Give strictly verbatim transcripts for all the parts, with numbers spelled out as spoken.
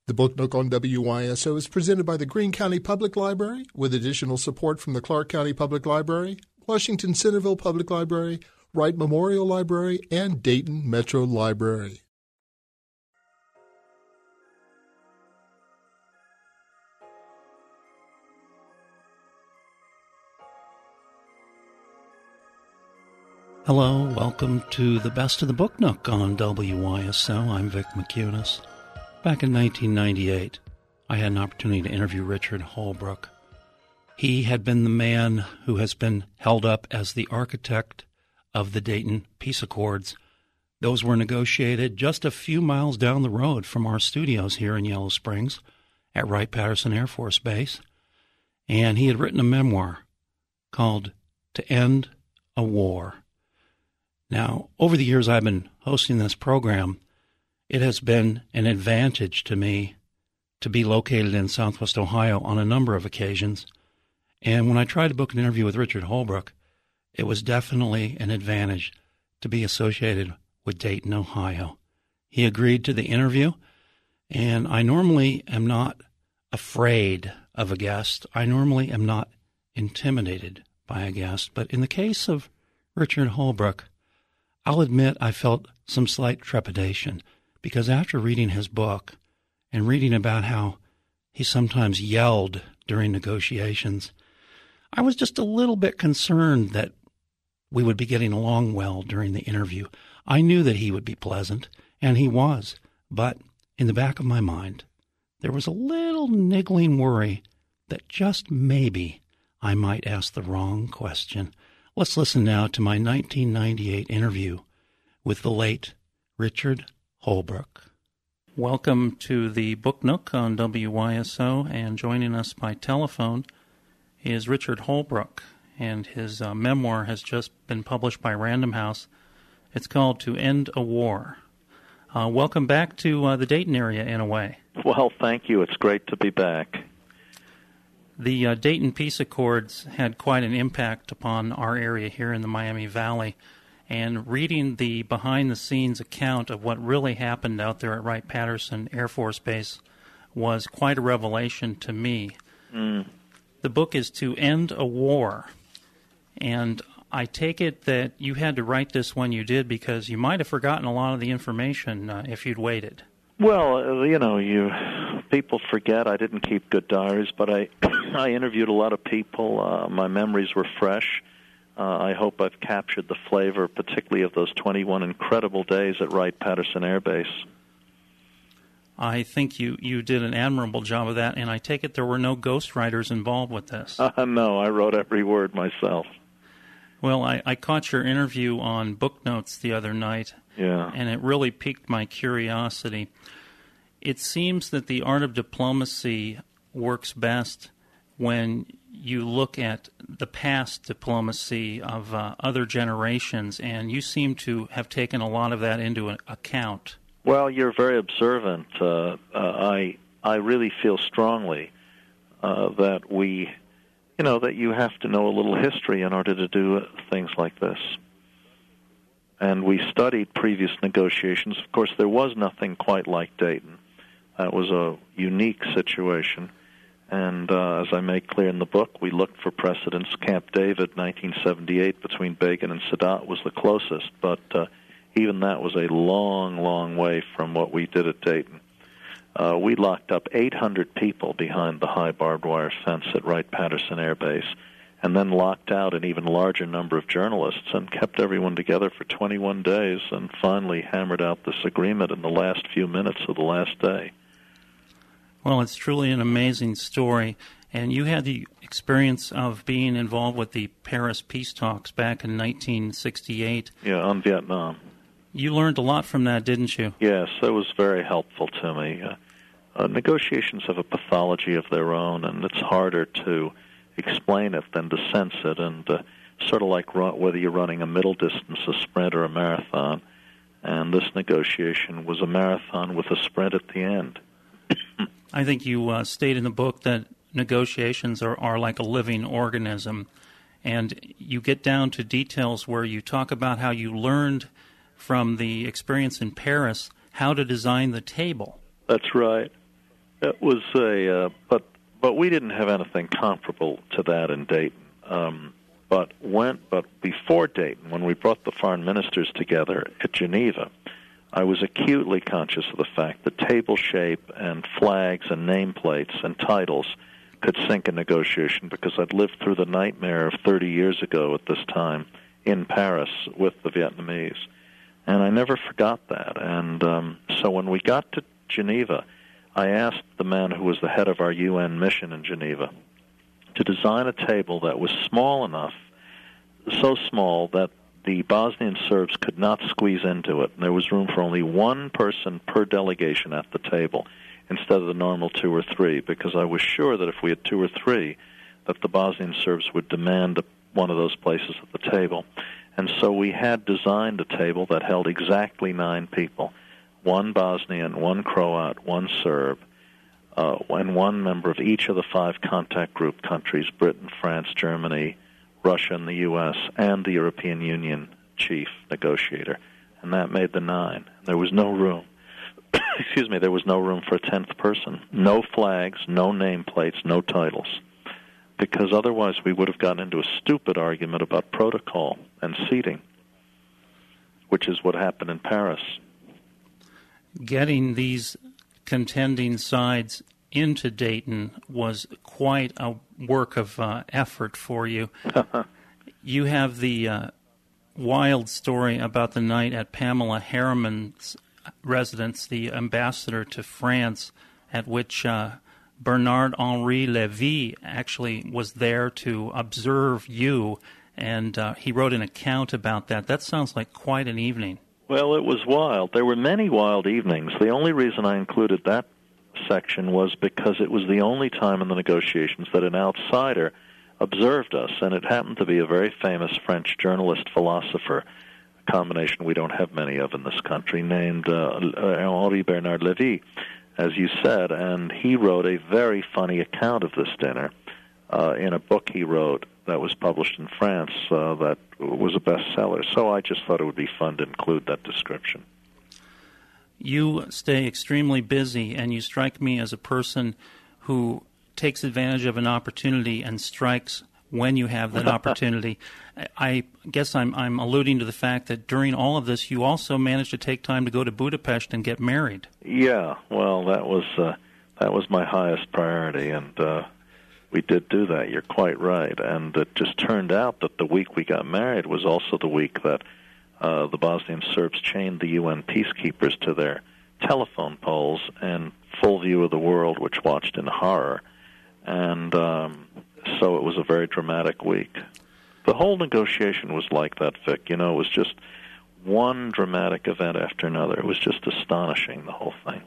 The Book Nook on W Y S O is presented by the Greene County Public Library with additional support from the Clark County Public Library, Washington Centerville Public Library, Wright Memorial Library, and Dayton Metro Library. Hello, welcome to the Best of the Book Nook on W Y S O. I'm Vic McCunis. Back in nineteen ninety-eight, I had an opportunity to interview Richard Holbrooke. He had been the man who has been held up as the architect of the Dayton Peace Accords. Those were negotiated just a few miles down the road from our studios here in Yellow Springs at Wright-Patterson Air Force Base. And he had written a memoir called To End a War. Now, over the years I've been hosting this program, it has been an advantage to me to be located in Southwest Ohio on a number of occasions. And when I tried to book an interview with Richard Holbrooke, it was definitely an advantage to be associated with Dayton, Ohio. He agreed to the interview, and I normally am not afraid of a guest. I normally am not intimidated by a guest. But in the case of Richard Holbrooke, I'll admit I felt some slight trepidation, because after reading his book and reading about how he sometimes yelled during negotiations, I was just a little bit concerned that we would be getting along well during the interview. I knew that he would be pleasant, and he was, but in the back of my mind, there was a little niggling worry that just maybe I might ask the wrong question. Let's listen now to my nineteen ninety-eight interview with the late Richard Holbrooke. Welcome to the Book Nook on W Y S O, and joining us by telephone is Richard Holbrooke, and his uh, memoir has just been published by Random House. It's called To End a War. Uh, welcome back to uh, the Dayton area, in a way. Well, thank you. It's great to be back. The uh, Dayton Peace Accords had quite an impact upon our area here in the Miami Valley, and reading the behind-the-scenes account of what really happened out there at Wright-Patterson Air Force Base was quite a revelation to me. Mm. The book is To End a War, and I take it that you had to write this when you did because you might have forgotten a lot of the information uh, if you'd waited. Well, uh, you know, you people forget. I didn't keep good diaries, but I, I interviewed a lot of people. Uh, my memories were fresh. Uh, I hope I've captured the flavor, particularly of those twenty-one incredible days at Wright-Patterson Air Base. I think you, you did an admirable job of that, and I take it there were no ghostwriters involved with this. Uh, no, I wrote every word myself. Well, I, I caught your interview on Book Notes the other night, yeah, and it really piqued my curiosity. It seems that the art of diplomacy works best when you look at the past diplomacy of uh, other generations, and you seem to have taken a lot of that into account. Well, you're very observant. Uh, uh, I I really feel strongly uh, that we, you know, that you have to know a little history in order to do things like this. And we studied previous negotiations. Of course, there was nothing quite like Dayton. That was a unique situation. And uh, as I make clear in the book, we looked for precedents. Camp David, nineteen seventy-eight, between Begin and Sadat was the closest, but uh, even that was a long, long way from what we did at Dayton. Uh, we locked up eight hundred people behind the high barbed wire fence at Wright-Patterson Air Base, and then locked out an even larger number of journalists and kept everyone together for twenty-one days and finally hammered out this agreement in the last few minutes of the last day. Well, it's truly an amazing story, and you had the experience of being involved with the Paris peace talks back in nineteen sixty-eight. Yeah, on Vietnam. You learned a lot from that, didn't you? Yes, it was very helpful to me. Uh, uh, negotiations have a pathology of their own, and it's harder to explain it than to sense it, and uh, sort of like run, whether you're running a middle distance, a sprint, or a marathon. And this negotiation was a marathon with a sprint at the end. I think you uh, state in the book that negotiations are, are like a living organism, and you get down to details where you talk about how you learned from the experience in Paris how to design the table. That's right. It was a, uh, but but we didn't have anything comparable to that in Dayton. Um, but when, but before Dayton, when we brought the foreign ministers together at Geneva, I was acutely conscious of the fact that table shape and flags and nameplates and titles could sink a negotiation, because I'd lived through the nightmare of thirty years ago at this time in Paris with the Vietnamese. And I never forgot that. And um, so when we got to Geneva, I asked the man who was the head of our U N mission in Geneva to design a table that was small enough, so small that the Bosnian Serbs could not squeeze into it. And there was room for only one person per delegation at the table instead of the normal two or three, because I was sure that if we had two or three, that the Bosnian Serbs would demand one of those places at the table. And so we had designed a table that held exactly nine people, one Bosnian, one Croat, one Serb, uh, and one member of each of the five contact group countries, Britain, France, Germany, Russia, and the U S, and the European Union chief negotiator. And that made the nine. There was no room. Excuse me, there was no room for a tenth person. No flags, no nameplates, no titles. Because otherwise we would have gotten into a stupid argument about protocol and seating, which is what happened in Paris. Getting these contending sides into Dayton was quite a work of uh, effort for you. You have the uh, wild story about the night at Pamela Harriman's residence, the ambassador to France, at which uh, Bernard-Henri Lévy actually was there to observe you, and uh, he wrote an account about that. That sounds like quite an evening. Well, it was wild. There were many wild evenings. The only reason I included that section was because it was the only time in the negotiations that an outsider observed us, and it happened to be a very famous French journalist philosopher, a combination we don't have many of in this country, named uh, Henri Bernard Lévy, as you said, and he wrote a very funny account of this dinner uh, in a book he wrote that was published in France uh, that was a bestseller. So I just thought it would be fun to include that description. You stay extremely busy, and you strike me as a person who takes advantage of an opportunity and strikes when you have that opportunity. I guess I'm I'm alluding to the fact that during all of this, you also managed to take time to go to Budapest and get married. Yeah, well, that was uh, that was my highest priority, and uh, we did do that. You're quite right, and it just turned out that the week we got married was also the week that uh, the Bosnian Serbs chained the U N peacekeepers to their telephone poles in full view of the world, which watched in horror, and um, so it was a very dramatic week. The whole negotiation was like that, Vic. You know, it was just one dramatic event after another. It was just astonishing, the whole thing.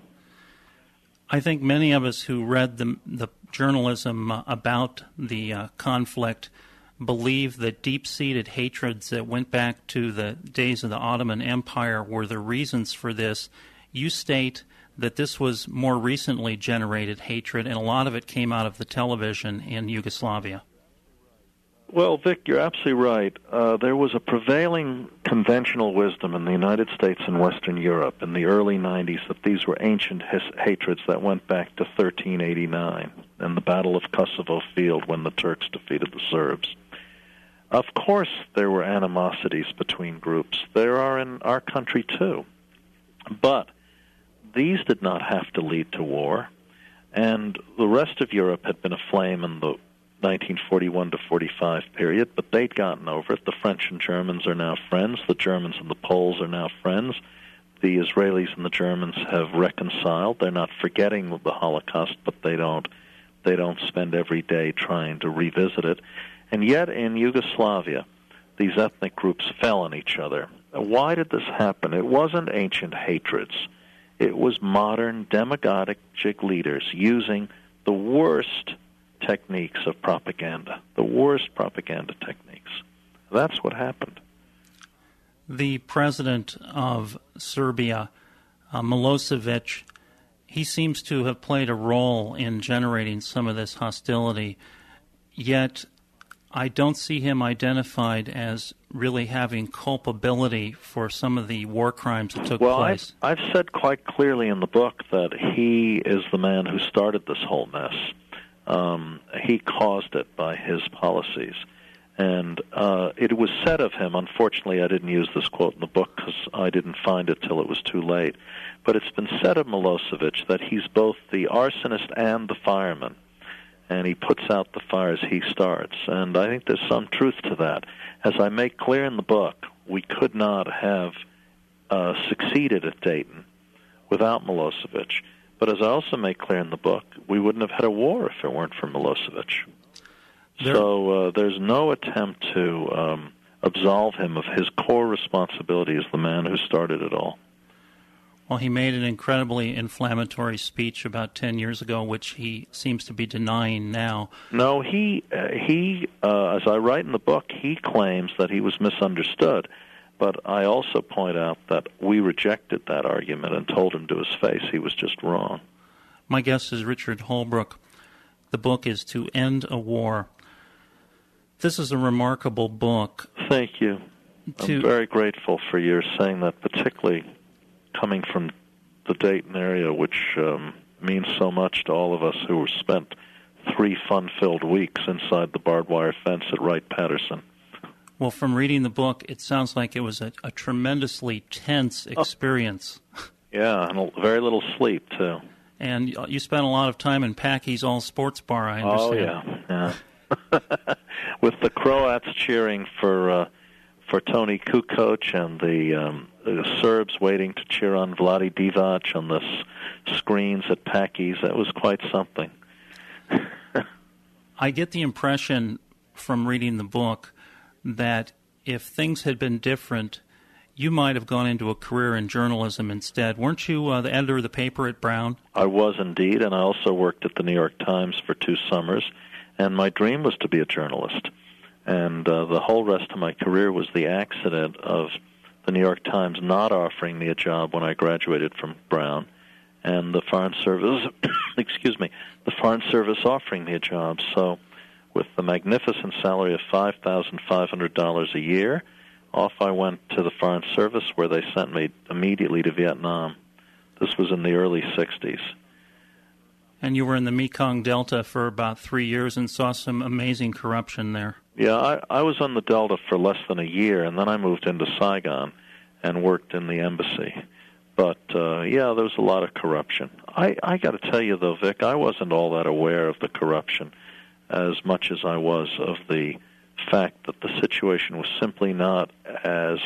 I think many of us who read the, the journalism uh, about the uh, conflict believe that deep-seated hatreds that went back to the days of the Ottoman Empire were the reasons for this. You state that this was more recently generated hatred, and a lot of it came out of the television in Yugoslavia. Well, Vic, you're absolutely right. Uh, there was a prevailing conventional wisdom in the United States and Western Europe in the early nineties that these were ancient his- hatreds that went back to thirteen eighty-nine and the Battle of Kosovo Field when the Turks defeated the Serbs. Of course, there were animosities between groups. There are in our country, too. But these did not have to lead to war, and the rest of Europe had been aflame in the nineteen forty-one to forty-five period, but they'd gotten over it. The French and Germans are now friends. The Germans and the Poles are now friends. The Israelis and the Germans have reconciled. They're not forgetting the Holocaust, but they don't they don't spend every day trying to revisit it. And yet in Yugoslavia, these ethnic groups fell on each other. Why did this happen? It wasn't ancient hatreds. It was modern demagogic leaders using the worst techniques of propaganda, the worst propaganda techniques. That's what happened. The president of Serbia, uh, Milosevic, he seems to have played a role in generating some of this hostility, yet I don't see him identified as really having culpability for some of the war crimes that took well, place. Well, I've, I've said quite clearly in the book that he is the man who started this whole mess. Um, he caused it by his policies. And uh, it was said of him, unfortunately I didn't use this quote in the book because I didn't find it till it was too late, but it's been said of Milosevic that he's both the arsonist and the fireman, and he puts out the fires he starts. And I think there's some truth to that. As I make clear in the book, we could not have uh, succeeded at Dayton without Milosevic. But as I also make clear in the book, we wouldn't have had a war if it weren't for Milosevic. There. So uh, there's no attempt to um, absolve him of his core responsibility as the man who started it all. Well, he made an incredibly inflammatory speech about ten years ago, which he seems to be denying now. No, he, uh, he uh, as I write in the book, he claims that he was misunderstood. But I also point out that we rejected that argument and told him to his face he was just wrong. My guest is Richard Holbrooke. The book is To End a War. This is a remarkable book. Thank you. To... I'm very grateful for your saying that, particularly coming from the Dayton area, which um, means so much to all of us who spent three fun-filled weeks inside the barbed wire fence at Wright-Patterson. Well, from reading the book, it sounds like it was a, a tremendously tense experience. Oh. Yeah, and a, very little sleep, too. And you spent a lot of time in Packy's All Sports Bar, I understand. Oh, yeah, yeah. With the Croats cheering for uh, for Tony Kukoc and the, um, the Serbs waiting to cheer on Vlade Divac on the s- screens at Packy's, that was quite something. I get the impression from reading the book that if things had been different, you might have gone into a career in journalism instead. Weren't you uh, the editor of the paper at Brown? I was indeed, and I also worked at the New York Times for two summers, and my dream was to be a journalist. And uh, the whole rest of my career was the accident of the New York Times not offering me a job when I graduated from Brown, and the Foreign Service, excuse me, the Foreign Service offering me a job. So with the magnificent salary of five thousand five hundred dollars a year, off I went to the Foreign Service, where they sent me immediately to Vietnam. This was in the early sixties. And you were in the Mekong Delta for about three years and saw some amazing corruption there. Yeah, I, I was on the Delta for less than a year, and then I moved into Saigon and worked in the embassy. But, uh, yeah, there was a lot of corruption. I, I got to tell you, though, Vic, I wasn't all that aware of the corruption as much as I was of the fact that the situation was simply not as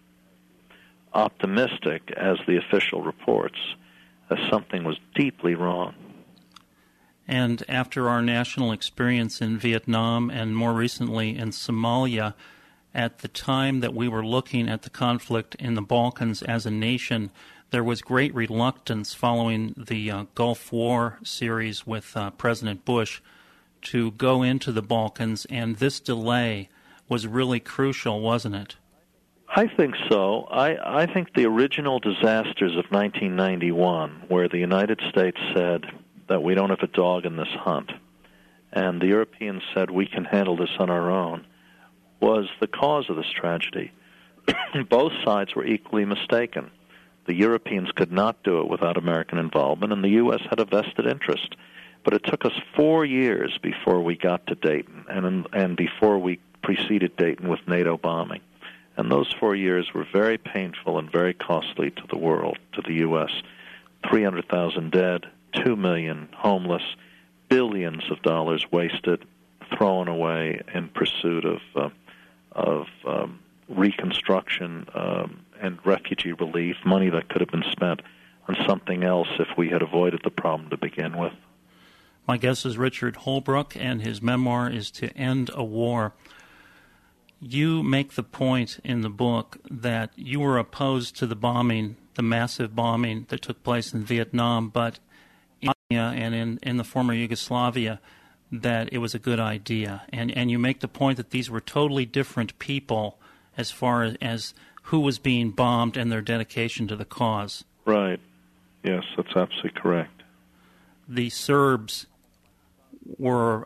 optimistic as the official reports, as something was deeply wrong. And after our national experience in Vietnam and more recently in Somalia, at the time that we were looking at the conflict in the Balkans as a nation, there was great reluctance following the uh, Gulf War series with uh, President Bush to go into the Balkans, and this delay was really crucial, wasn't it? I think so. I, I think the original disasters of nineteen ninety-one, where the United States said that we don't have a dog in this hunt, and the Europeans said we can handle this on our own, was the cause of this tragedy. Both sides were equally mistaken. The Europeans could not do it without American involvement, and the U S had a vested interest. But it took us four years before we got to Dayton, and and before we preceded Dayton with NATO bombing. And those four years were very painful and very costly to the world, to the U S three hundred thousand dead, two million homeless, billions of dollars wasted, thrown away in pursuit of uh, of um, reconstruction um, and refugee relief, money that could have been spent on something else if we had avoided the problem to begin with. My guest is Richard Holbrooke, and his memoir is To End a War. You make the point in the book that you were opposed to the bombing, the massive bombing that took place in Vietnam, but in India and in, in the former Yugoslavia, that it was a good idea. And, and you make the point that these were totally different people as far as, as who was being bombed and their dedication to the cause. Right. Yes, that's absolutely correct. The Serbs were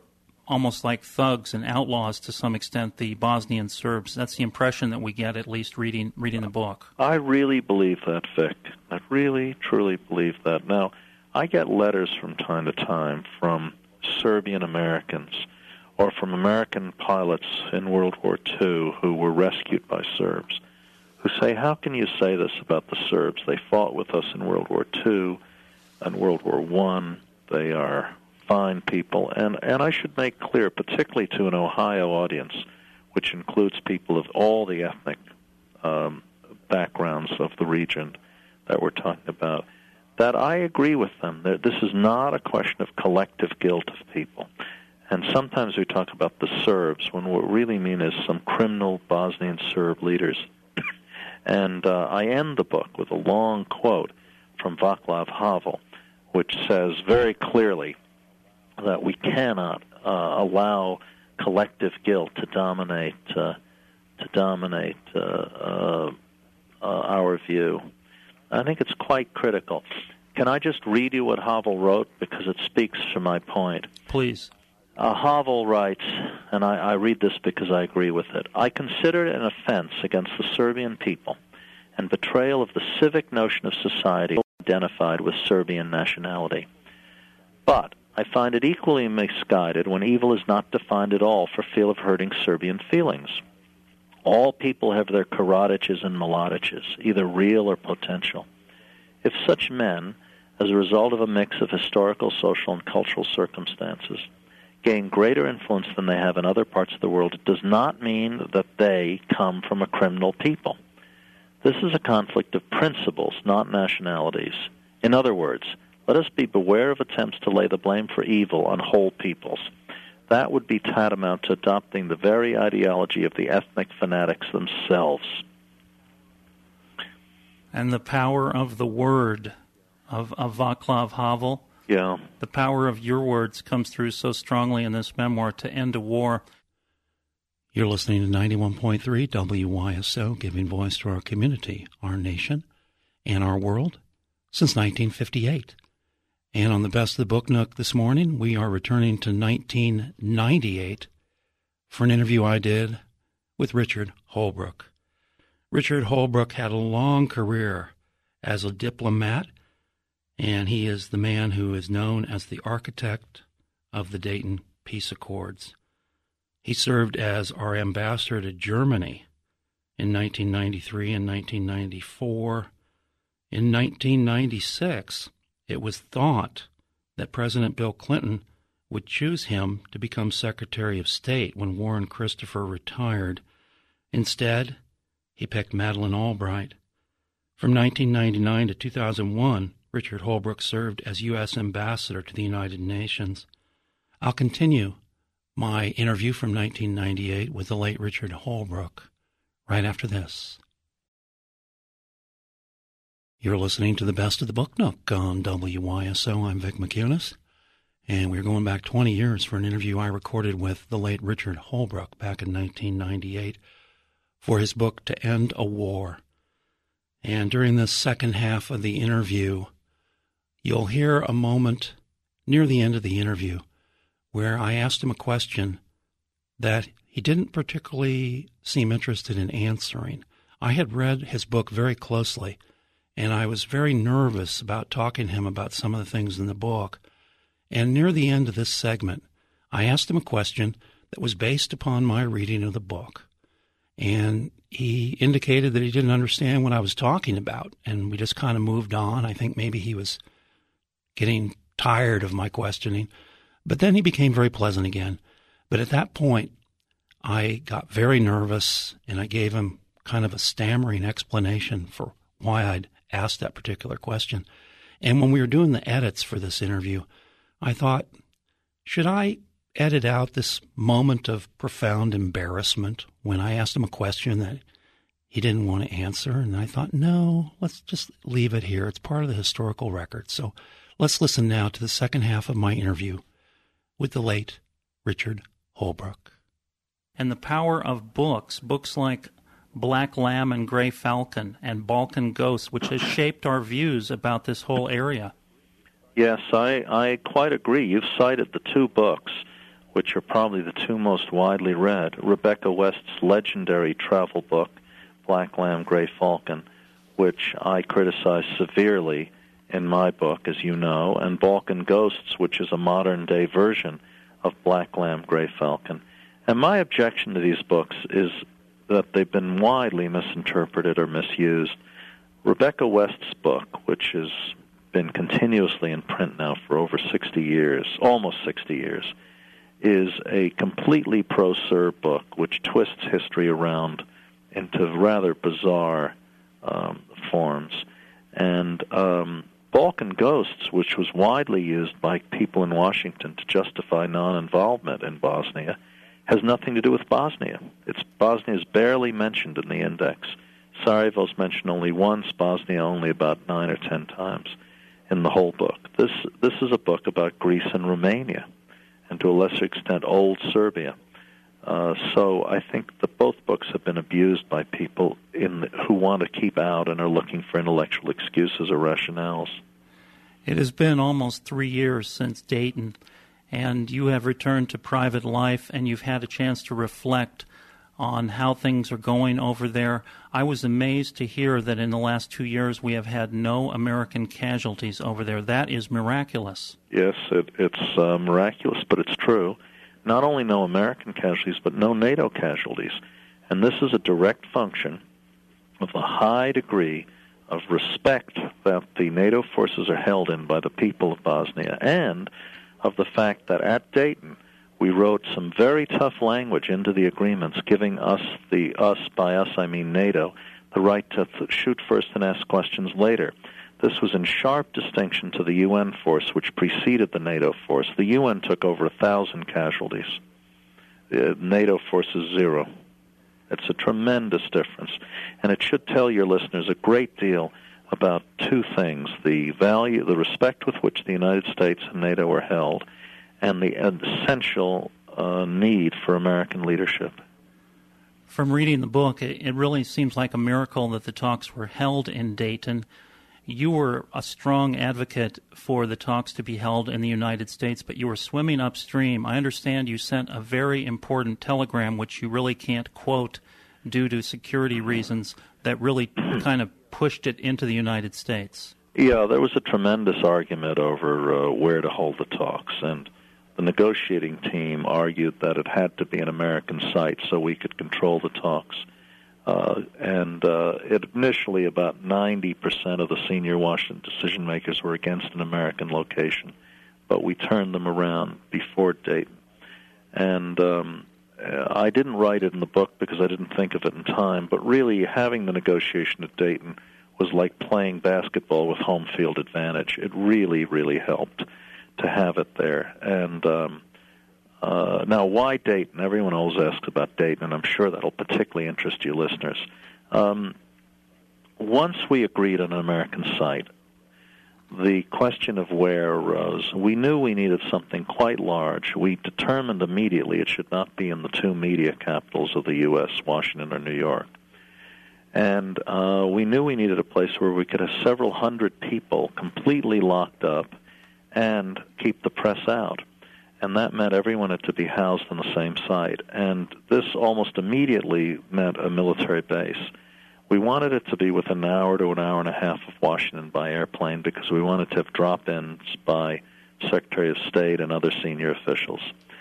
almost like thugs and outlaws to some extent, the Bosnian Serbs. That's the impression that we get, at least reading reading the book. I really believe that, Vic. I really, truly believe that. Now, I get letters from time to time from Serbian Americans or from American pilots in World War Two who were rescued by Serbs, who say, how can you say this about the Serbs? They fought with us in World War Two and World War One. They are fine people. And, and I should make clear, particularly to an Ohio audience, which includes people of all the ethnic um, backgrounds of the region that we're talking about, that I agree with them. That this is not a question of collective guilt of people. And sometimes we talk about the Serbs when what we really mean is some criminal Bosnian Serb leaders. And uh, I end the book with a long quote from Václav Havel, which says very clearly that we cannot uh, allow collective guilt to dominate uh, to dominate uh, uh, uh, our view. I think it's quite critical. Can I just read you what Havel wrote, because it speaks to my point? Please. Uh, Havel writes, and I, I read this because I agree with it, I consider it an offense against the Serbian people and betrayal of the civic notion of society identified with Serbian nationality. But I find it equally misguided when evil is not defined at all for fear of hurting Serbian feelings. All people have their Karadiches and Mladiches, either real or potential. If such men, as a result of a mix of historical, social, and cultural circumstances, gain greater influence than they have in other parts of the world, it does not mean that they come from a criminal people. This is a conflict of principles, not nationalities. In other words, let us be beware of attempts to lay the blame for evil on whole peoples. That would be tantamount to adopting the very ideology of the ethnic fanatics themselves. And the power of the word of, of Václav Havel, yeah. the power of your words comes through so strongly in this memoir, To End a War. You're listening to ninety-one point three W Y S O, giving voice to our community, our nation, and our world since nineteen fifty-eight. And on the Best of the Book Nook this morning, we are returning to nineteen ninety-eight for an interview I did with Richard Holbrooke. Richard Holbrooke had a long career as a diplomat, and he is the man who is known as the architect of the Dayton Peace Accords. He served as our ambassador to Germany in nineteen ninety-three and nineteen ninety-four. In nineteen ninety-six, it was thought that President Bill Clinton would choose him to become Secretary of State when Warren Christopher retired. Instead, he picked Madeleine Albright. From nineteen ninety-nine to two thousand one, Richard Holbrooke served as U S Ambassador to the United Nations. I'll continue my interview from nineteen ninety-eight with the late Richard Holbrooke right after this. You're listening to the Best of the Book Nook on W Y S O. I'm Vic McCunis, and we're going back twenty years for an interview I recorded with the late Richard Holbrooke back in nineteen ninety-eight for his book To End a War. And during this second half of the interview, you'll hear a moment near the end of the interview where I asked him a question that he didn't particularly seem interested in answering. I had read his book very closely, and I was very nervous about talking to him about some of the things in the book. And near the end of this segment, I asked him a question that was based upon my reading of the book. And he indicated that he didn't understand what I was talking about, and we just kind of moved on. I think maybe he was getting tired of my questioning. But then he became very pleasant again. But at that point, I got very nervous, and I gave him kind of a stammering explanation for why I'd asked that particular question. And when we were doing the edits for this interview, I thought, should I edit out this moment of profound embarrassment when I asked him a question that he didn't want to answer? And I thought, no, let's just leave it here. It's part of the historical record. So let's listen now to the second half of my interview with the late Richard Holbrooke. And the power of books, books like Black Lamb and Gray Falcon and Balkan Ghosts, which has shaped our views about this whole area. Yes, I, I quite agree. You've cited the two books. which are probably the two most widely read. Rebecca West's legendary travel book, Black Lamb, Gray Falcon, which I criticize severely in my book, as you know, and Balkan Ghosts, which is a modern-day version of Black Lamb, Gray Falcon. And my objection to these books is that they've been widely misinterpreted or misused. Rebecca West's book, which has been continuously in print now for over sixty years, almost sixty years, is a completely pro-Serb book which twists history around into rather bizarre um, forms. And um, Balkan Ghosts, which was widely used by people in Washington to justify non-involvement in Bosnia, has nothing to do with Bosnia. It's Bosnia is barely mentioned in the index. Sarajevo's mentioned only once, Bosnia only about nine or ten times in the whole book. This this is a book about Greece and Romania, and to a lesser extent, old Serbia. Uh, so I think that both books have been abused by people in the, who want to keep out and are looking for intellectual excuses or rationales. It has been almost three years since Dayton, and you have returned to private life, and you've had a chance to reflect on how things are going over there. I was amazed to hear that in the last two years we have had no American casualties over there. That is miraculous. Yes, it, it's uh, miraculous, but it's true. Not only no American casualties, but no NATO casualties. And this is a direct function of the high degree of respect that the NATO forces are held in by the people of Bosnia, and of the fact that at Dayton we wrote some very tough language into the agreements, giving us, the us, by us I mean NATO, the right to th- shoot first and ask questions later. This was in sharp distinction to the U N force, which preceded the NATO force. The U N took over a thousand casualties. The NATO force is zero. It's a tremendous difference. And it should tell your listeners a great deal about two things: the value, the respect with which the United States and NATO are held, and the essential uh, need for American leadership. From reading the book, it, it really seems like a miracle that the talks were held in Dayton. You were a strong advocate for the talks to be held in the United States, but you were swimming upstream. I understand you sent a very important telegram, which you really can't quote due to security reasons, that really kind of pushed it into the United States. Yeah, there was a tremendous argument over uh, where to hold the talks, and the negotiating team argued that it had to be an American site so we could control the talks. Uh, and uh, it, initially, about ninety percent of the senior Washington decision-makers were against an American location, but we turned them around before Dayton. And um, I didn't write it in the book because I didn't think of it in time, but really having the negotiation at Dayton was like playing basketball with home field advantage. It really, really helped to have it there. And um, uh, now, why Dayton? Everyone always asks about Dayton, and I'm sure that'll particularly interest you listeners. Um, once we agreed on an American site, the question of where arose. We knew we needed something quite large. We determined immediately it should not be in the two media capitals of the U S, Washington or New York. And uh, we knew we needed a place where we could have several hundred people completely locked up and keep the press out. And that meant everyone had to be housed on the same site. And this almost immediately meant a military base. We wanted it to be within an hour to an hour and a half of Washington by airplane because we wanted to have drop-ins by Secretary of State and other senior officials.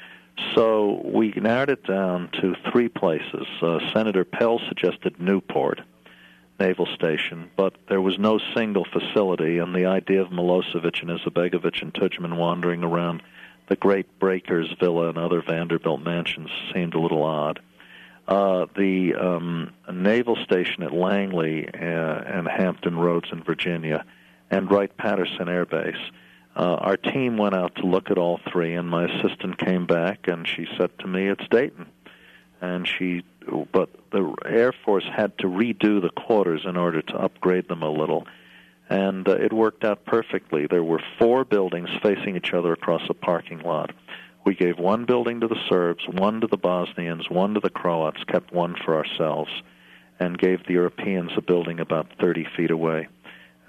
So we narrowed it down to three places. Uh, Senator Pell suggested Newport Naval Station, but there was no single facility, and the idea of Milosevic and Izetbegovic and Tudjman wandering around the Great Breakers Villa and other Vanderbilt mansions seemed a little odd. Uh, the um, naval station at Langley uh, and Hampton Roads in Virginia, and Wright-Patterson Air Base. Uh, our team went out to look at all three, and my assistant came back, and she said to me, it's Dayton. And she, but the Air Force had to redo the quarters in order to upgrade them a little, and uh, it worked out perfectly. There were four buildings facing each other across a parking lot. We gave one building to the Serbs, one to the Bosnians, one to the Croats, kept one for ourselves, and gave the Europeans a building about thirty feet away.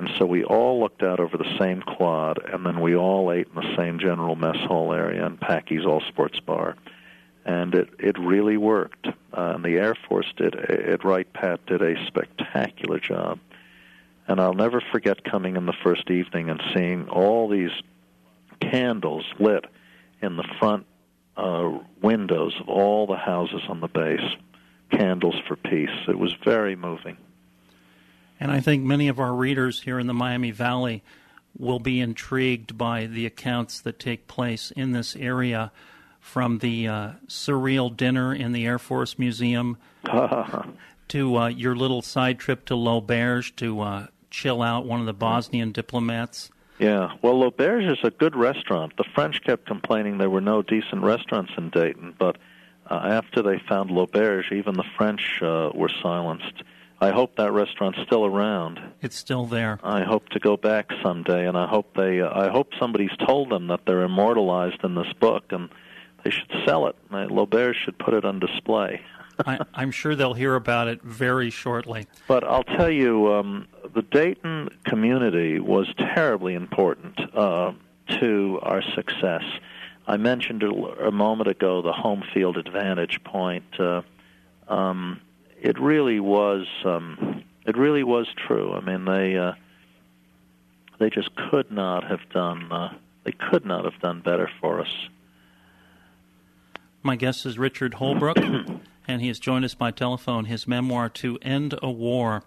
And so we all looked out over the same quad, and then we all ate in the same general mess hall area in Packy's All Sports Bar. And it, it really worked. Uh, and the Air Force did, at Wright-Patt, did a spectacular job. And I'll never forget coming in the first evening and seeing all these candles lit in the front uh, windows of all the houses on the base, candles for peace. It was very moving. And I think many of our readers here in the Miami Valley will be intrigued by the accounts that take place in this area, from the uh, surreal dinner in the Air Force Museum to uh, your little side trip to L'Auberge to uh, chill out one of the Bosnian diplomats. Yeah, well, L'Auberge is a good restaurant. The French kept complaining there were no decent restaurants in Dayton, but uh, after they found L'Auberge, even the French uh, were silenced. I hope that restaurant's still around. It's still there. I hope to go back someday, and I hope they. Uh, I hope somebody's told them that they're immortalized in this book, and they should sell it. L'Auberge should put it on display. I, I'm sure they'll hear about it very shortly. But I'll tell you, um, the Dayton community was terribly important uh, to our success. I mentioned a, a moment ago the home field advantage point. Uh, um, it really was. Um, it really was true. I mean, they uh, they just could not have done. Uh, they could not have done better for us. My guest is Richard Holbrook, and he has joined us by telephone. His memoir, To End a War.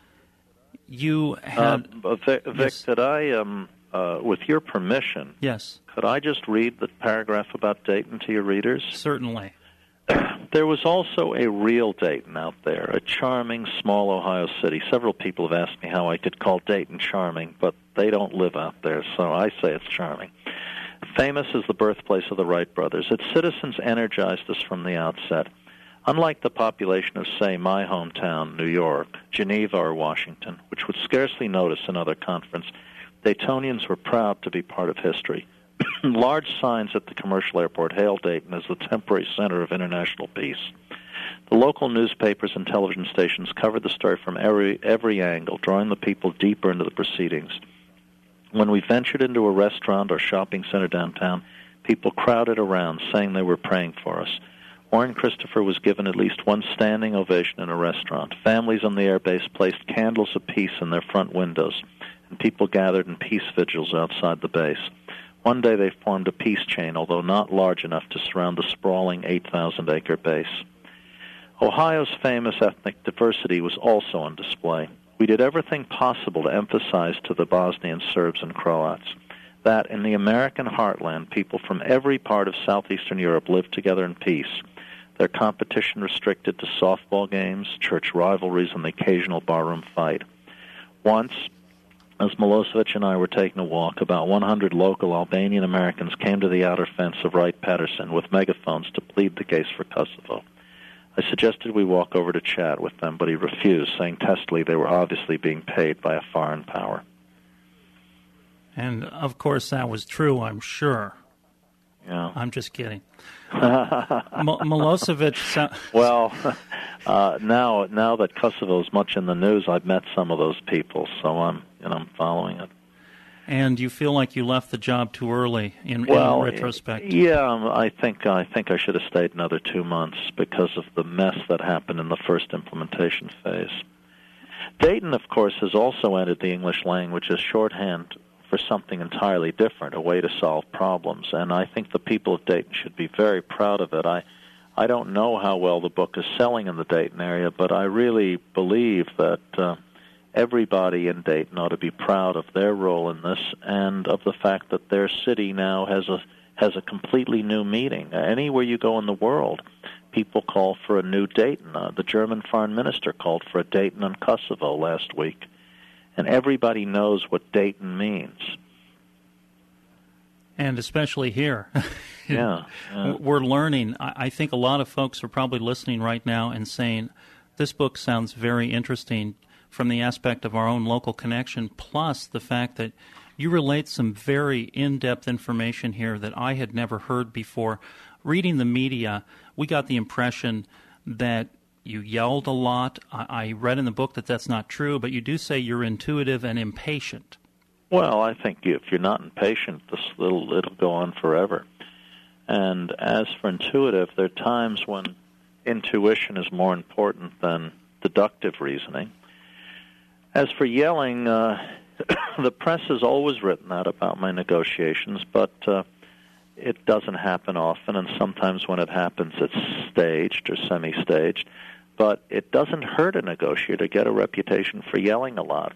You had... Uh, Vic, Vic yes. did I, um, uh, with your permission, yes, could I just read the paragraph about Dayton to your readers? Certainly. There was also a real Dayton out there, a charming, small Ohio city. Several people have asked me how I could call Dayton charming, but they don't live out there, so I say it's charming. Famous as the birthplace of the Wright brothers, its citizens energized us from the outset. Unlike the population of, say, my hometown, New York, Geneva, or Washington, which would scarcely notice another conference, Daytonians were proud to be part of history. Large signs at the commercial airport hailed Dayton as the temporary center of international peace. The local newspapers and television stations covered the story from every, every angle, drawing the people deeper into the proceedings. When we ventured into a restaurant or shopping center downtown, people crowded around, saying they were praying for us. Warren Christopher was given at least one standing ovation in a restaurant. Families on the airbase placed candles of peace in their front windows, and people gathered in peace vigils outside the base. One day they formed a peace chain, although not large enough to surround the sprawling eight thousand acre base. Ohio's famous ethnic diversity was also on display. We did everything possible to emphasize to the Bosnian Serbs and Croats that in the American heartland, people from every part of southeastern Europe lived together in peace, their competition restricted to softball games, church rivalries, and the occasional barroom fight. Once, as Milosevic and I were taking a walk, about one hundred local Albanian Americans came to the outer fence of Wright-Patterson with megaphones to plead the case for Kosovo. I suggested we walk over to chat with them, but he refused, saying testily they were obviously being paid by a foreign power. And, of course, that was true, I'm sure. Yeah. I'm just kidding. M- Milosevic... So- well, uh, now now that Kosovo is much in the news, I've met some of those people, so I'm, you know, I'm following it. And you feel like you left the job too early in, well, in retrospect? Yeah, I think I think I should have stayed another two months because of the mess that happened in the first implementation phase. Dayton, of course, has also entered the English language as shorthand for something entirely different, a way to solve problems. And I think the people of Dayton should be very proud of it. I I don't know how well the book is selling in the Dayton area, but I really believe that uh, everybody in Dayton ought to be proud of their role in this and of the fact that their city now has a has a completely new meaning. Anywhere you go in the world, people call for a new Dayton. Uh, the German foreign minister called for a Dayton on Kosovo last week. And everybody knows what Dayton means. And especially here. yeah, yeah. We're learning. I think a lot of folks are probably listening right now and saying, this book sounds very interesting from the aspect of our own local connection, plus the fact that you relate some very in-depth information here that I had never heard before. Reading the media, we got the impression that you yelled a lot. I, I read in the book that that's not true, but you do say you're intuitive and impatient. Well, I think if you're not impatient, this little it'll go on forever. And as for intuitive, there are times when intuition is more important than deductive reasoning. As for yelling, uh, the press has always written that about my negotiations, but uh, it doesn't happen often, and sometimes when it happens, it's staged or semi-staged. But it doesn't hurt a negotiator to get a reputation for yelling a lot.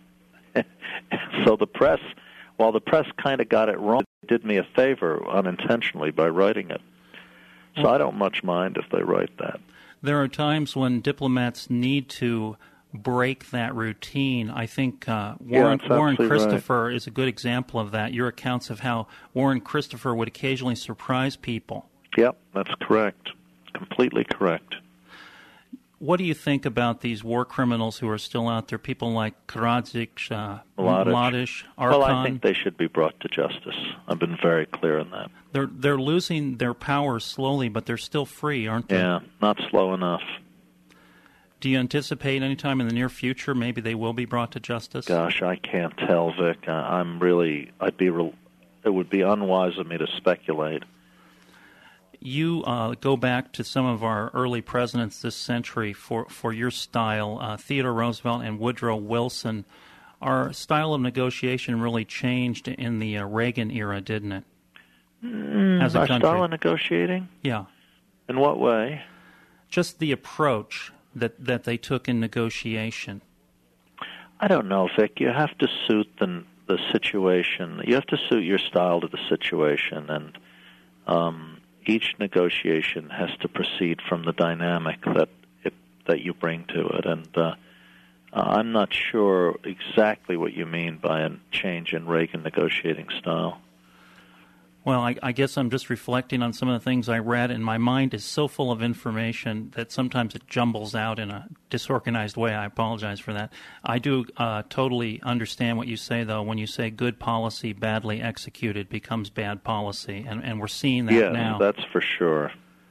So the press, while the press kind of got it wrong, it did me a favor unintentionally by writing it. So I don't much mind if they write that. There are times when diplomats need to break that routine. I think uh, Warren, yeah, Warren Christopher right. is a good example of that. Your accounts of how Warren Christopher would occasionally surprise people. Yep, that's correct. Completely correct. What do you think about these war criminals who are still out there, people like Karadzic, uh, Mladic, Mladic, Arkan? Well, I think they should be brought to justice. I've been very clear on that. They're, they're losing their power slowly, but they're still free, aren't they? Yeah, not slow enough. Do you anticipate any time in the near future maybe they will be brought to justice? Gosh, I can't tell, Vic. Uh, I'm really, I'd be, re- it would be unwise of me to speculate. You uh, go back to some of our early presidents this century for, for your style, uh, Theodore Roosevelt and Woodrow Wilson. Our style of negotiation really changed in the uh, Reagan era, didn't it? Mm, As a our country. style of negotiating? Yeah. In what way? Just the approach that, that they took in negotiation. I don't know, Vic. You have to suit the, the situation. You have to suit your style to the situation, and um, each negotiation has to proceed from the dynamic that it, that you bring to it. And uh, I'm not sure exactly what you mean by a change in Reagan negotiating style. Well, I, I guess I'm just reflecting on some of the things I read, and my mind is so full of information that sometimes it jumbles out in a disorganized way. I apologize for that. I do uh, totally understand what you say, though, when you say good policy badly executed becomes bad policy, and, and we're seeing that yeah, now. Yeah, that's for sure.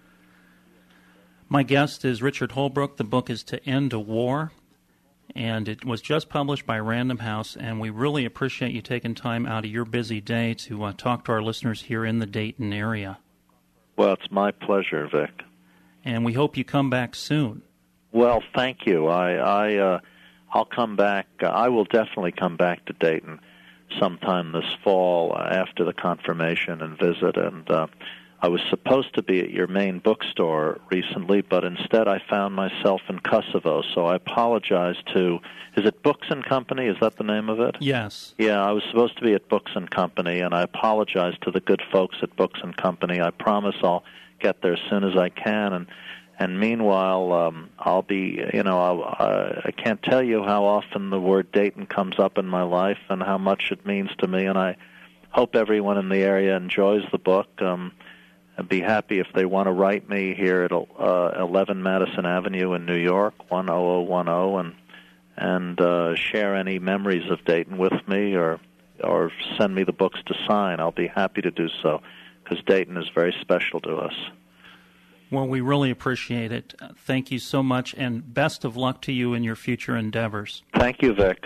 My guest is Richard Holbrooke. The book is To End a War, and it was just published by Random House, and we really appreciate you taking time out of your busy day to uh, talk to our listeners here in the Dayton area. Well, it's my pleasure, Vic. And we hope you come back soon. Well, thank you. I, I, uh, I'll come back. Uh, I will definitely come back to Dayton sometime this fall uh, after the confirmation and visit, and uh, I was supposed to be at your main bookstore recently, but instead I found myself in Kosovo, so I apologize to, is it Books and Company? Is that the name of it? Yes. Yeah, I was supposed to be at Books and Company, and I apologize to the good folks at Books and Company. I promise I'll get there as soon as I can, and and meanwhile, um, I'll be, you know, I'll, uh, I can't tell you how often the word Dayton comes up in my life and how much it means to me, and I hope everyone in the area enjoys the book. Um I'd be happy if they want to write me here at uh, eleven Madison Avenue in New York, one oh oh one oh, and and uh, share any memories of Dayton with me, or or send me the books to sign. I'll be happy to do so, because Dayton is very special to us. Well, we really appreciate it. Uh, thank you so much, and best of luck to you in your future endeavors. Thank you, Vic.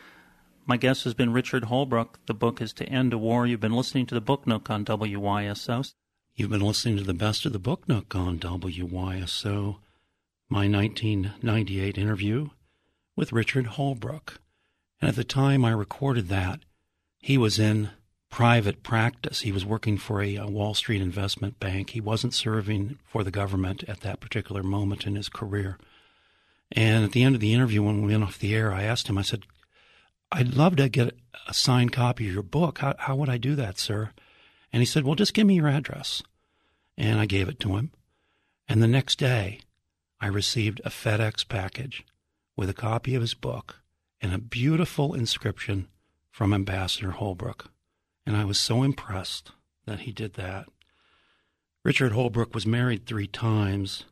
My guest has been Richard Holbrooke. The book is To End a War. You've been listening to the Book Nook on W Y S O. You've been listening to the best of the Book Nook on W Y S O, my nineteen ninety-eight interview with Richard Holbrooke. And at the time I recorded that, he was in private practice. He was working for a, a Wall Street investment bank. He wasn't serving for the government at that particular moment in his career. And at the end of the interview, when we went off the air, I asked him, I said, I'd love to get a signed copy of your book. How, how would I do that, sir? And he said, well, just give me your address. And I gave it to him. And the next day, I received a FedEx package with a copy of his book and a beautiful inscription from Ambassador Holbrooke. And I was so impressed that he did that. Richard Holbrooke was married three times.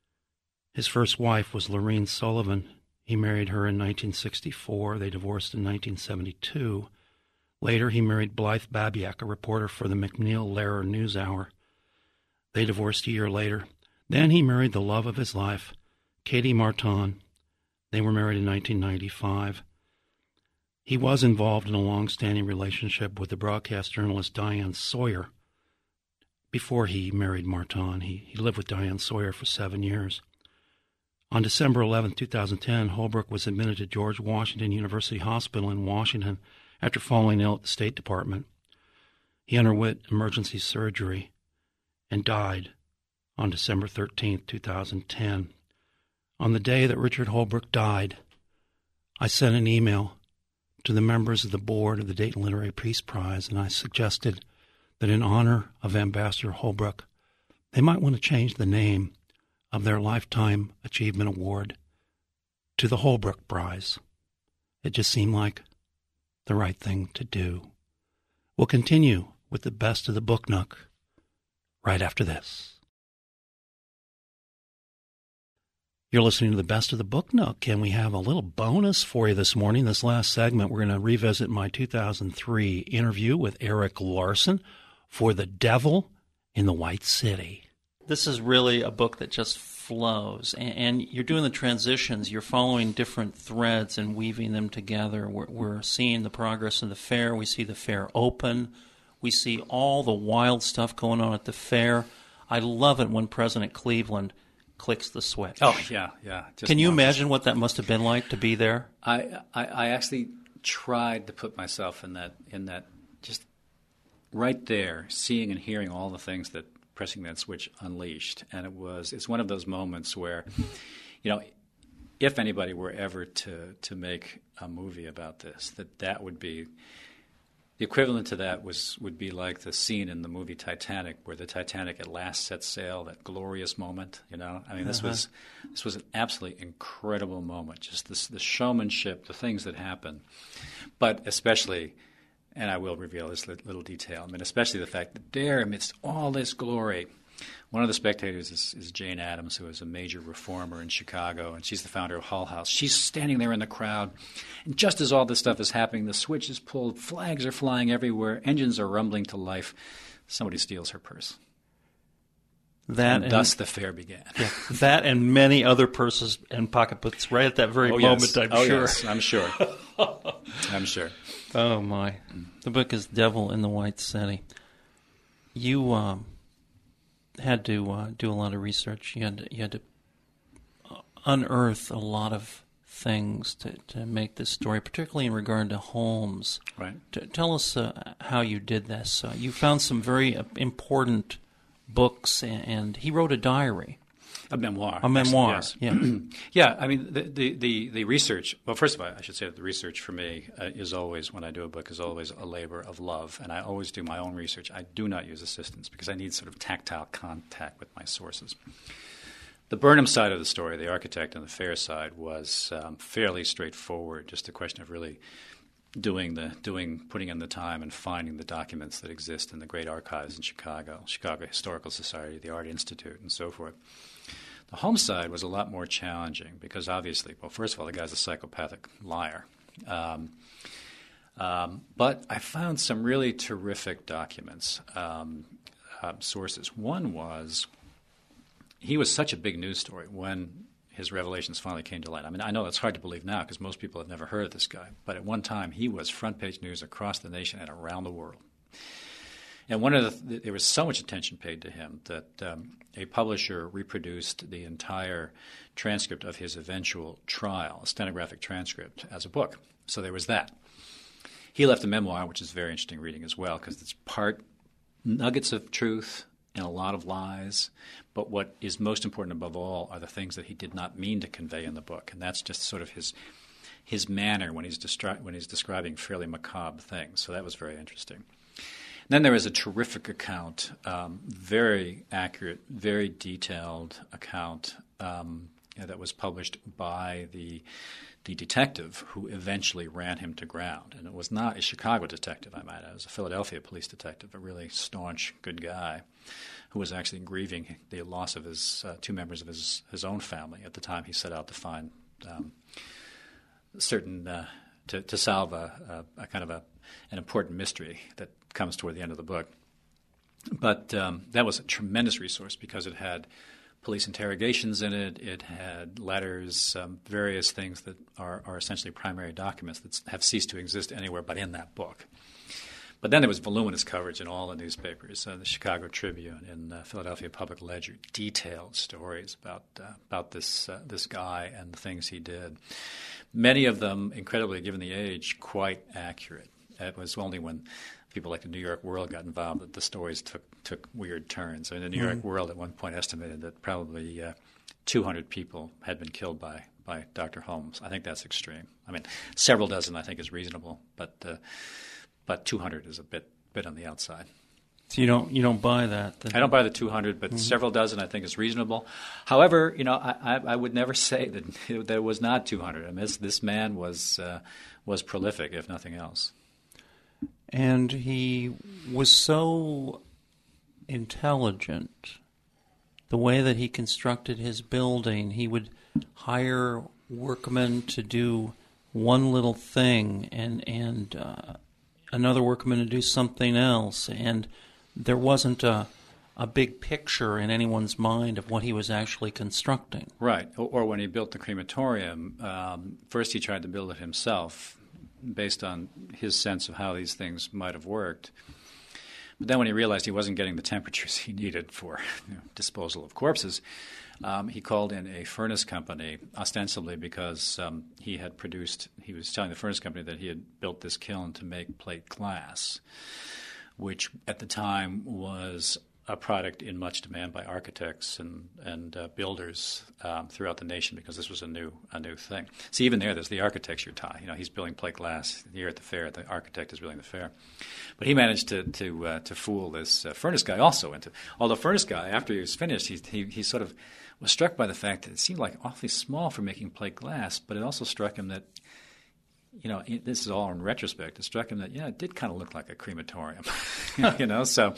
His first wife was Lorene Sullivan. He married her in nineteen sixty-four. They divorced in nineteen seventy-two. Later, he married Blythe Babiak, a reporter for the McNeil-Lehrer NewsHour. They divorced a year later. Then he married the love of his life, Katie Martin. They were married in nineteen ninety-five. He was involved in a long-standing relationship with the broadcast journalist Diane Sawyer. Before he married Martin, he, he lived with Diane Sawyer for seven years. On December eleventh, two thousand ten, Holbrook was admitted to George Washington University Hospital in Washington after falling ill at the State Department. He underwent emergency surgery and died on December thirteenth, two thousand ten. On the day that Richard Holbrook died, I sent an email to the members of the board of the Dayton Literary Peace Prize, and I suggested that in honor of Ambassador Holbrook, they might want to change the name of their Lifetime Achievement Award to the Holbrook Prize. It just seemed like the right thing to do. We'll continue with the best of the Book Nook right after this. You're listening to the Best of the Book Nook, and we have a little bonus for you this morning. This last segment, we're going to revisit my two thousand three interview with Erik Larson for The Devil in the White City. This is really a book that just flows, and you're doing the transitions. You're following different threads and weaving them together. We're, we're seeing the progress of the fair. We see the fair open. We see all the wild stuff going on at the fair. I love it when President Cleveland clicks the switch. Oh, yeah, yeah. Just Can you marvelous. imagine what that must have been like to be there? I, I, I actually tried to put myself in that, in that, just right there, seeing and hearing all the things that pressing that switch unleashed. And it was, it's one of those moments where, you know, if anybody were ever to, to make a movie about this, that that would be, the equivalent to that was would be like the scene in the movie Titanic, where the Titanic at last set sail, that glorious moment. You know, I mean, this uh-huh. was this was an absolutely incredible moment. Just this, the showmanship, the things that happen, but especially, and I will reveal this little detail. I mean, especially the fact that there, amidst all this glory, one of the spectators is, is Jane Addams, who is a major reformer in Chicago, and she's the founder of Hull House. She's standing there in the crowd, and just as all this stuff is happening, the switch is pulled, flags are flying everywhere, engines are rumbling to life. Somebody steals her purse. That and, and thus the fair began. Yeah, that and many other purses and pocketbooks right at that very oh, moment, yes. I'm oh, sure. Yes, I'm sure. I'm sure. Oh, my. The book is Devil in the White City. You um, had to uh, do a lot of research. You had to, you had to unearth a lot of things to, to make this story, particularly in regard to Holmes. Right. T- tell us uh, how you did this. Uh, you found some very uh, important books, and, and he wrote a diary. A memoir. A memoir, yes. yeah. yeah, I mean, the, the, the, the research, well, first of all, I should say that the research for me uh, is always, when I do a book, is always a labor of love, and I always do my own research. I do not use assistants because I need sort of tactile contact with my sources. The Burnham side of the story, the architect and the fair side, was um, fairly straightforward, just a question of really doing the doing putting in the time and finding the documents that exist in the great archives in Chicago, Chicago Historical Society, the Art Institute, and so forth. The Holmes side was a lot more challenging because obviously, well, first of all, the guy's a psychopathic liar. Um, um, but I found some really terrific documents, um, uh, sources. One was he was such a big news story when his revelations finally came to light. I mean, I know that's hard to believe now because most people have never heard of this guy. But at one time, he was front-page news across the nation and around the world. And one of the, there was so much attention paid to him that um, a publisher reproduced the entire transcript of his eventual trial, a stenographic transcript, as a book. So there was that. He left a memoir, which is very interesting reading as well, because it's part nuggets of truth and a lot of lies. But what is most important above all are the things that he did not mean to convey in the book, and that's just sort of his his manner when he's destri- when he's describing fairly macabre things. So that was very interesting. Then there is a terrific account, um, very accurate, very detailed account um, you know, that was published by the the detective who eventually ran him to ground. And it was not a Chicago detective, I might add. It was a Philadelphia police detective, a really staunch, good guy who was actually grieving the loss of his uh, two members of his, his own family at the time he set out to find um, certain uh, to, to solve a, a, a kind of a an important mystery that comes toward the end of the book. But um, that was a tremendous resource because it had police interrogations in it. It had letters, um, various things that are, are essentially primary documents that have ceased to exist anywhere but in that book. But then there was voluminous coverage in all the newspapers, uh, the Chicago Tribune and uh, Philadelphia Public Ledger, detailed stories about uh, about this uh, this guy and the things he did. Many of them, incredibly, given the age, quite accurate. It was only when people like the New York World got involved that the stories took took weird turns. I mean, the New mm. York World at one point estimated that probably uh, two hundred people had been killed by, by Doctor Holmes. I think that's extreme. I mean, several dozen I think is reasonable, but uh, but two hundred is a bit bit on the outside. So you don't you don't buy that? Then. I don't buy the two hundred, but mm-hmm. several dozen I think is reasonable. However, you know, I, I, I would never say that it, that it was not two hundred. I mean, this, this man was uh, was prolific, if nothing else. And he was so intelligent. The way that he constructed his building, he would hire workmen to do one little thing and and uh, another workman to do something else. And there wasn't a, a big picture in anyone's mind of what he was actually constructing. Right. Or, or when he built the crematorium, um, first he tried to build it himself, based on his sense of how these things might have worked. But then when he realized he wasn't getting the temperatures he needed for you know, disposal of corpses, um, he called in a furnace company, ostensibly because um, he had produced, he was telling the furnace company that he had built this kiln to make plate glass, which at the time was a product in much demand by architects and and uh, builders um, throughout the nation, because this was a new a new thing. See, even there, there's the architecture tie. You know, he's building plate glass here at the fair. The architect is building the fair, but he managed to to uh, to fool this uh, furnace guy also into. Although furnace guy, after he was finished, he, he he sort of was struck by the fact that it seemed like awfully small for making plate glass, but it also struck him that, you know, it, this is all in retrospect. It struck him that yeah, it did kind of look like a crematorium, you know, so.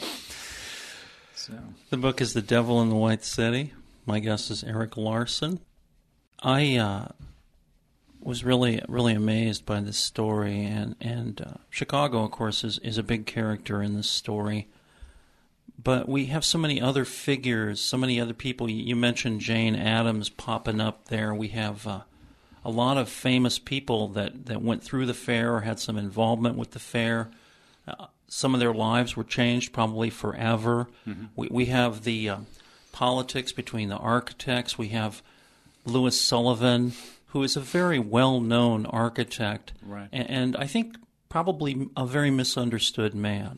So. The book is The Devil in the White City. My guest is Erik Larson. I uh, was really, really amazed by this story, and and uh, Chicago, of course, is, is a big character in this story. But we have so many other figures, so many other people. You mentioned Jane Addams popping up there. We have uh, a lot of famous people that, that went through the fair or had some involvement with the fair. Uh, Some of their lives were changed probably forever. Mm-hmm. We, we have the uh, politics between the architects. We have Louis Sullivan, who is a very well-known architect, right. and, and I think probably a very misunderstood man.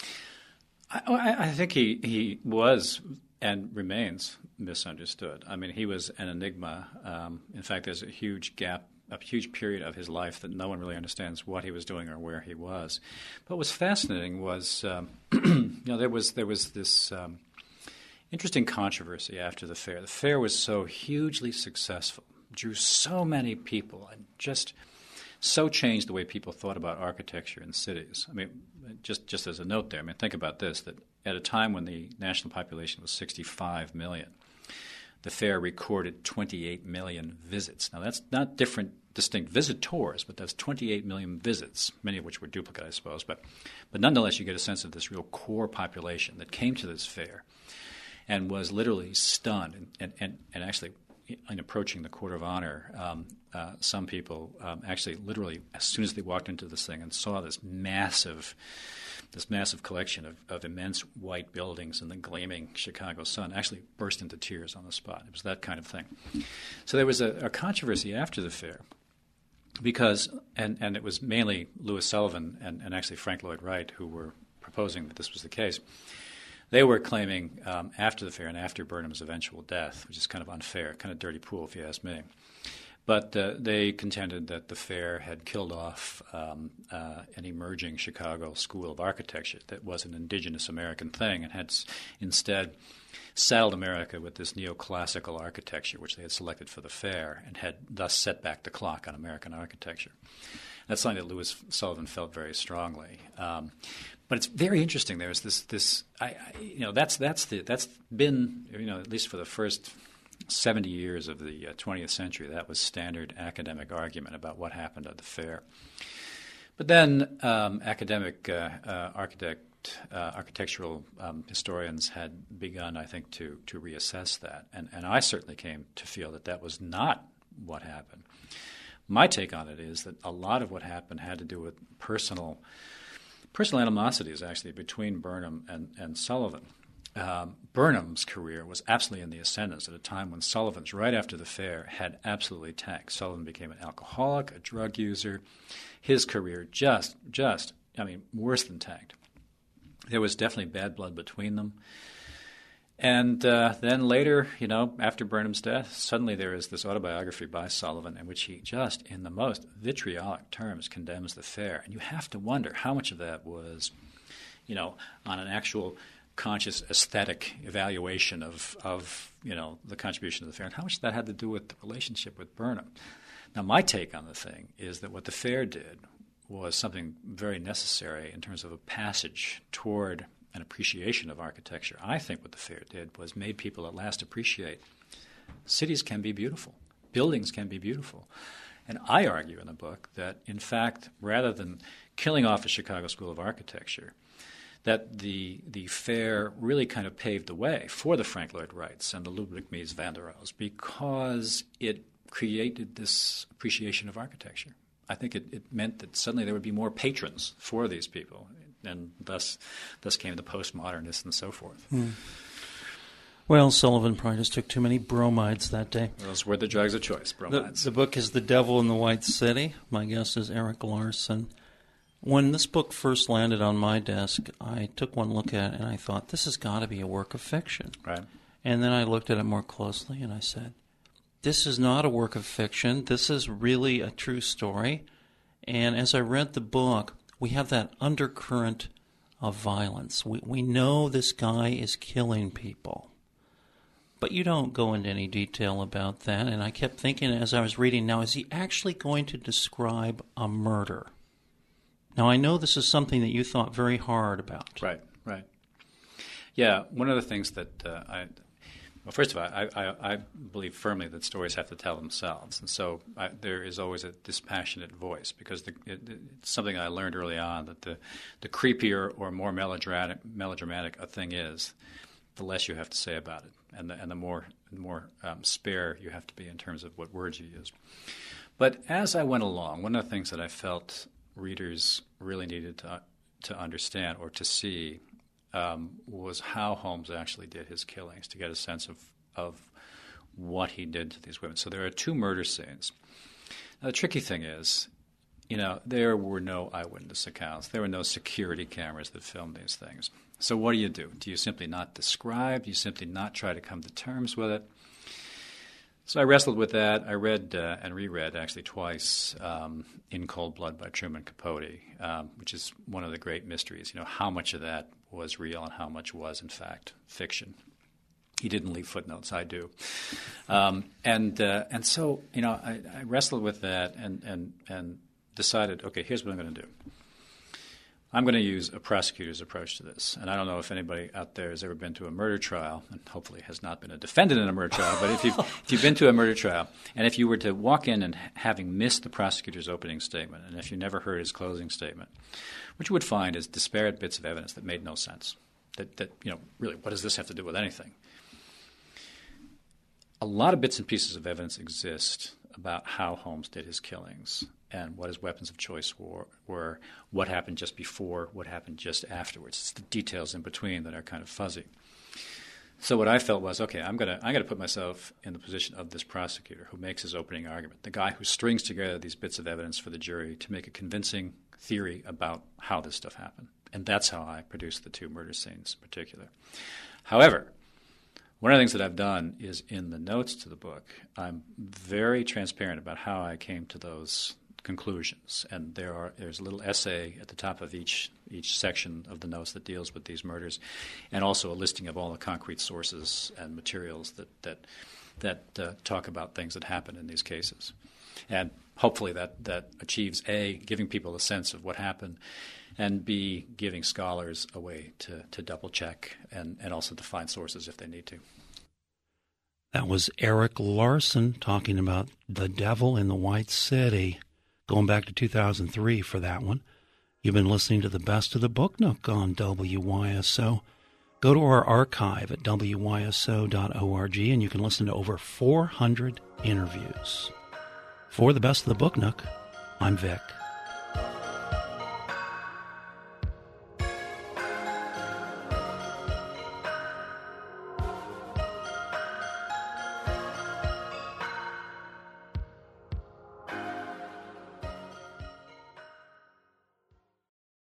I, I think he, he was and remains misunderstood. I mean, he was an enigma. Um, in fact, there's a huge gap, a huge period of his life that no one really understands what he was doing or where he was. But what was fascinating was, um, you know, there was there was this um, interesting controversy after the fair. The fair was so hugely successful, drew so many people, and just so changed the way people thought about architecture in cities. I mean, just just as a note there, I mean, think about this, that at a time when the national population was sixty-five million, the fair recorded twenty-eight million visits. Now, that's not different, distinct visitors, but that's twenty-eight million visits, many of which were duplicate, I suppose. But, but nonetheless, you get a sense of this real core population that came to this fair and was literally stunned. And, and, and, and actually, in approaching the Court of Honor, um, uh, some people um, actually literally, as soon as they walked into this thing and saw this massive this massive collection of, of immense white buildings in the gleaming Chicago sun, actually burst into tears on the spot. It was that kind of thing. So there was a, a controversy after the fair because, and, and it was mainly Louis Sullivan and, and actually Frank Lloyd Wright who were proposing that this was the case. They were claiming um, after the fair and after Burnham's eventual death, which is kind of unfair, kind of dirty pool if you ask me. But uh, they contended that the fair had killed off um, uh, an emerging Chicago school of architecture that was an indigenous American thing and had s- instead saddled America with this neoclassical architecture, which they had selected for the fair, and had thus set back the clock on American architecture. That's something that Louis Sullivan felt very strongly. Um, but it's very interesting. There's this, this, I, I, you know, that's that's the that's been, you know, at least for the first seventy years of the uh, twentieth century, that was standard academic argument about what happened at the fair. But then um, academic uh, uh, architect uh, architectural um, historians had begun, I think, to to reassess that, and and I certainly came to feel that that was not what happened. My take on it is that a lot of what happened had to do with personal personal animosities, actually, between Burnham and and Sullivan. Um, Burnham's career was absolutely in the ascendance at a time when Sullivan's, right after the fair, had absolutely tanked. Sullivan became an alcoholic, a drug user. His career just, just, I mean, worse than tanked. There was definitely bad blood between them. And uh, then later, you know, after Burnham's death, suddenly there is this autobiography by Sullivan in which he just, in the most vitriolic terms, condemns the fair. And you have to wonder how much of that was, you know, on an actual conscious aesthetic evaluation of, of you know, the contribution of the fair, and how much that had to do with the relationship with Burnham. Now, my take on the thing is that what the fair did was something very necessary in terms of a passage toward an appreciation of architecture. I think what the fair did was made people at last appreciate cities can be beautiful, buildings can be beautiful. And I argue in the book that, in fact, rather than killing off the Chicago School of Architecture, that the the fair really kind of paved the way for the Frank Lloyd Wrights and the Ludwig Mies van der Rohes, because it created this appreciation of architecture. I think it, it meant that suddenly there would be more patrons for these people, and thus thus came the postmodernists and so forth. Hmm. Well, Sullivan probably just took too many bromides that day. Those were the drugs of choice, bromides. The, the book is The Devil in the White City. My guest is Erik Larson. When this book first landed on my desk, I took one look at it and I thought, this has got to be a work of fiction. Right. And then I looked at it more closely and I said, this is not a work of fiction. This is really a true story. And as I read the book, we have that undercurrent of violence. We, we know this guy is killing people. But you don't go into any detail about that. And I kept thinking as I was reading, now, is he actually going to describe a murder? Now, I know this is something that you thought very hard about. Right, right. Yeah, one of the things that uh, I, well, first of all, I, I, I believe firmly that stories have to tell themselves. And so I, there is always a dispassionate voice, because the, it, it's something I learned early on, that the, the creepier or more melodramatic, melodramatic a thing is, the less you have to say about it, and the, and the more, the more um, spare you have to be in terms of what words you use. But as I went along, one of the things that I felt readers really needed to to understand or to see um, was how Holmes actually did his killings, to get a sense of of what he did to these women. So there are two murder scenes. Now, the tricky thing is, you know, there were no eyewitness accounts. There were no security cameras that filmed these things. So what do you do? Do you simply not describe? Do you simply not try to come to terms with it? So I wrestled with that. I read uh, and reread, actually twice, um, In Cold Blood by Truman Capote, um, which is one of the great mysteries. You know, how much of that was real and how much was, in fact, fiction. He didn't leave footnotes. I do. Um, and uh, and so, you know, I, I wrestled with that and, and, and decided, okay, here's what I'm going to do. I'm going to use a prosecutor's approach to this. And I don't know if anybody out there has ever been to a murder trial, and hopefully has not been a defendant in a murder trial, but if you've, if you've been to a murder trial, and if you were to walk in and having missed the prosecutor's opening statement, and if you never heard his closing statement, what you would find is disparate bits of evidence that made no sense. That, that you know, really, what does this have to do with anything? A lot of bits and pieces of evidence exist about how Holmes did his killings and what his weapons of choice were, were, what happened just before, what happened just afterwards. It's the details in between that are kind of fuzzy. So what I felt was, okay, I'm gonna I'm gonna put myself in the position of this prosecutor who makes his opening argument, the guy who strings together these bits of evidence for the jury to make a convincing theory about how this stuff happened. And that's how I produced the two murder scenes in particular. However, one of the things that I've done is in the notes to the book, I'm very transparent about how I came to those conclusions, and there are there's a little essay at the top of each each section of the notes that deals with these murders, and also a listing of all the concrete sources and materials that that that uh, talk about things that happen in these cases, and hopefully that that achieves A, giving people a sense of what happened, and B, giving scholars a way to to double check and and also to find sources if they need to. That was Erik Larson talking about The Devil in the White City. Going back to two thousand three for that one. You've been listening to the Best of the Book Nook on W Y S O. Go to our archive at W Y S O dot org and you can listen to over four hundred interviews. For the Best of the Book Nook, I'm Vic.